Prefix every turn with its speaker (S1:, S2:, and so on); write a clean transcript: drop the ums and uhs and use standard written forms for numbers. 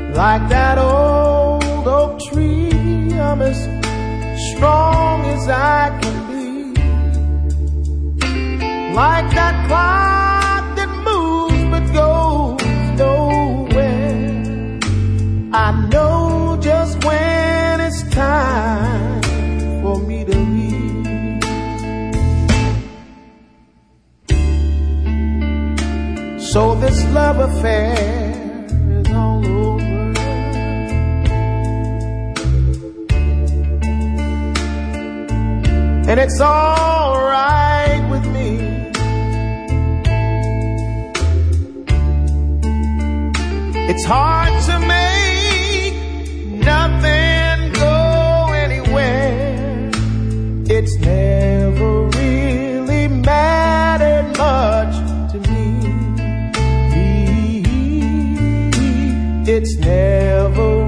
S1: Like that old oak tree, I'm as strong as I can be. Like that cloud that moves but goes nowhere. I know just when it's time for me to leave. So this love affair is all over. And it's all right with me. It's hard to make nothing go anywhere. It's never really mattered much to me. It's never